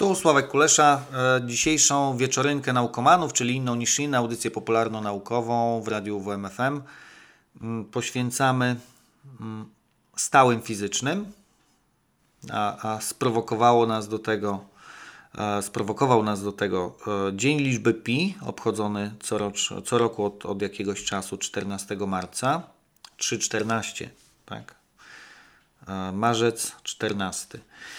Tu Sławek Kulesza. Dzisiejszą wieczorynkę naukomanów, czyli inną niż inna, audycję popularno-naukową w radiu WMFM poświęcamy stałym fizycznym, a sprowokował nas do tego Dzień Liczby Pi, obchodzony co roku od jakiegoś czasu, 14 marca, 3.14, tak? Marzec 14.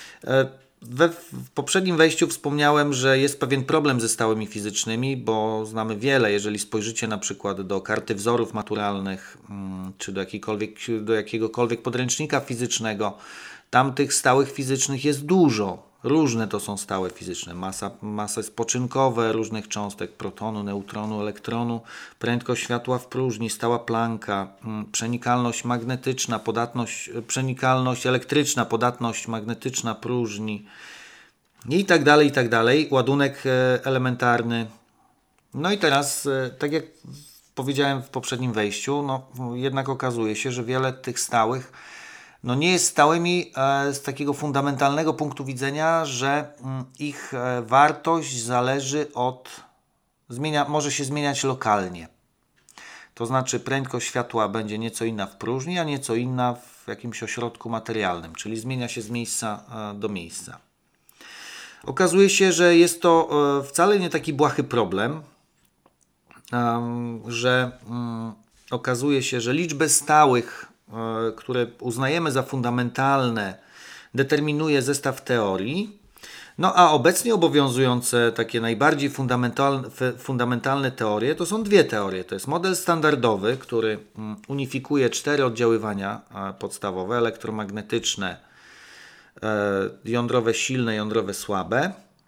W poprzednim wejściu wspomniałem, że jest pewien problem ze stałymi fizycznymi, bo znamy wiele. Jeżeli spojrzycie na przykład do karty wzorów maturalnych, czy do jakiegokolwiek podręcznika fizycznego, tam tych stałych fizycznych jest dużo. Różne to są stałe fizyczne. Masy spoczynkowe różnych cząstek, protonu, neutronu, elektronu, prędkość światła w próżni, stała Plancka, przenikalność magnetyczna, przenikalność elektryczna, podatność magnetyczna próżni i tak dalej, ładunek elementarny. No i teraz, tak jak powiedziałem w poprzednim wejściu, jednak okazuje się, że wiele tych stałych nie jest stałymi z takiego fundamentalnego punktu widzenia, że ich wartość może się zmieniać lokalnie. To znaczy prędkość światła będzie nieco inna w próżni, a nieco inna w jakimś ośrodku materialnym, czyli zmienia się z miejsca do miejsca. Okazuje się, że jest to wcale nie taki błahy problem, że okazuje się, że liczbę stałych, które uznajemy za fundamentalne, determinuje zestaw teorii, a obecnie obowiązujące takie najbardziej fundamentalne teorie to są dwie teorie. To jest model standardowy, który unifikuje 4 oddziaływania podstawowe, elektromagnetyczne, jądrowe silne, jądrowe słabe,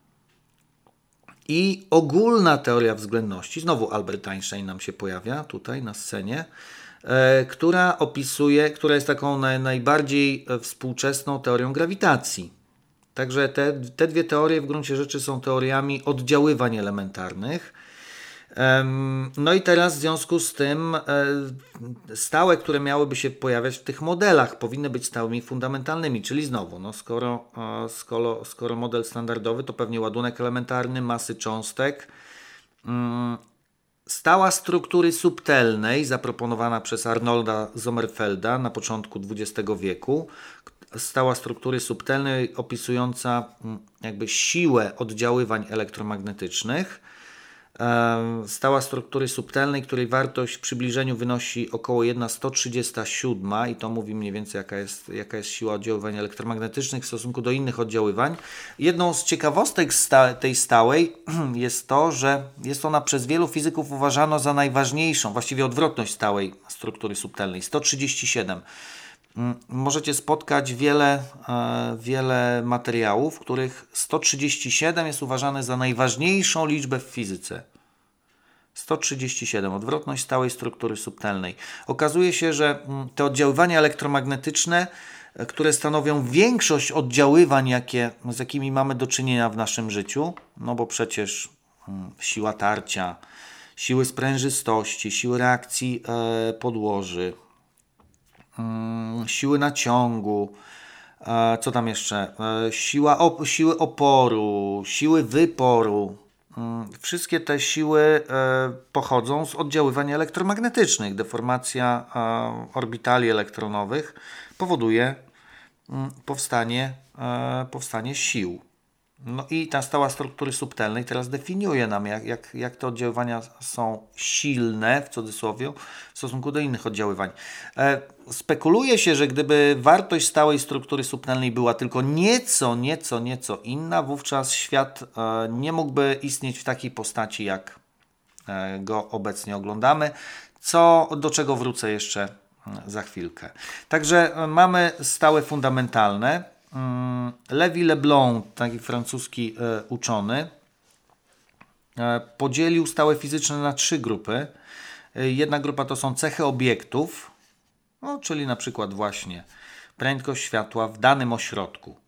i ogólna teoria względności, znowu Albert Einstein nam się pojawia tutaj na scenie, która jest taką najbardziej współczesną teorią grawitacji. Także te dwie teorie w gruncie rzeczy są teoriami oddziaływań elementarnych. I teraz w związku z tym stałe, które miałyby się pojawiać w tych modelach, powinny być stałymi fundamentalnymi, czyli znowu, skoro model standardowy, to pewnie ładunek elementarny, masy cząstek, stała struktury subtelnej zaproponowana przez Arnolda Sommerfelda na początku XX wieku. Stała struktury subtelnej opisująca jakby siłę oddziaływań elektromagnetycznych. Stała struktury subtelnej, której wartość w przybliżeniu wynosi około 1/137 i to mówi mniej więcej jaka jest siła oddziaływań elektromagnetycznych w stosunku do innych oddziaływań. Jedną z ciekawostek tej stałej jest to, że jest ona przez wielu fizyków uważana za najważniejszą, właściwie odwrotność stałej struktury subtelnej, 137. Możecie spotkać wiele materiałów, w których 137 jest uważane za najważniejszą liczbę w fizyce. 137, odwrotność stałej struktury subtelnej. Okazuje się, że te oddziaływania elektromagnetyczne, które stanowią większość oddziaływań, z jakimi mamy do czynienia w naszym życiu, bo przecież siła tarcia, siły sprężystości, siły reakcji podłoży, siły naciągu, co tam jeszcze? Siły oporu, siły wyporu. Wszystkie te siły pochodzą z oddziaływań elektromagnetycznych. Deformacja orbitali elektronowych powoduje powstanie sił. I ta stała struktury subtelnej teraz definiuje nam, jak te oddziaływania są silne, w cudzysłowie, w stosunku do innych oddziaływań. Spekuluje się, że gdyby wartość stałej struktury subtelnej była tylko nieco inna, wówczas świat nie mógłby istnieć w takiej postaci, jak go obecnie oglądamy, do czego wrócę jeszcze za chwilkę. Także mamy stałe fundamentalne. Levi Leblond, taki francuski uczony, podzielił stałe fizyczne na 3 grupy. Jedna grupa to są cechy obiektów, czyli na przykład właśnie prędkość światła w danym ośrodku.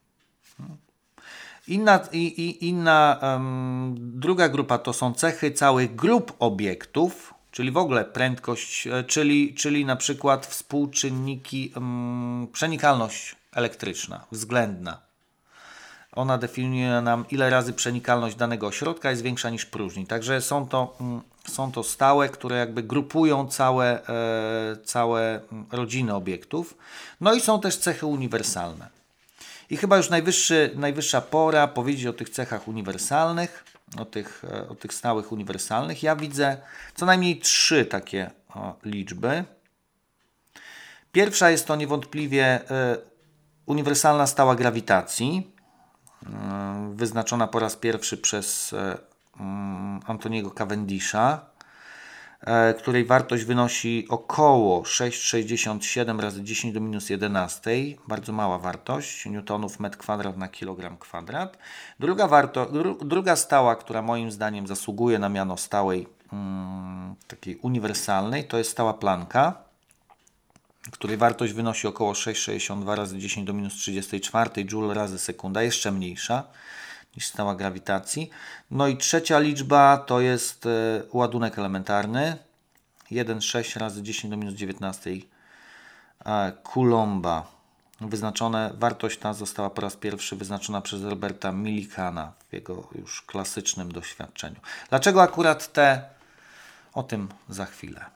Druga grupa to są cechy całych grup obiektów, czyli w ogóle prędkość, czyli na przykład współczynniki, przenikalność elektryczna, względna. ona definiuje nam, ile razy przenikalność danego ośrodka jest większa niż próżni. Także są to stałe, które jakby grupują całe rodziny obiektów. No i są też cechy uniwersalne. I chyba już najwyższa pora powiedzieć o tych cechach uniwersalnych, o tych stałych uniwersalnych. Ja widzę co najmniej 3 takie liczby. Pierwsza jest to niewątpliwie uniwersalna stała grawitacji, wyznaczona po raz pierwszy przez Antoniego Cavendisha, której wartość wynosi około 6,67 razy 10 do minus 11. Bardzo mała wartość, newtonów metr kwadrat na kilogram kwadrat. Druga stała, która moim zdaniem zasługuje na miano stałej takiej uniwersalnej, to jest stała Plancka, której wartość wynosi około 6,62 razy 10 do minus 34 joule razy sekunda, jeszcze mniejsza niż stała grawitacji. No i trzecia liczba to jest ładunek elementarny, 1,6 razy 10 do minus 19 Coulomba. Wartość ta została po raz pierwszy wyznaczona przez Roberta Millicana w jego już klasycznym doświadczeniu. Dlaczego akurat te? O tym za chwilę.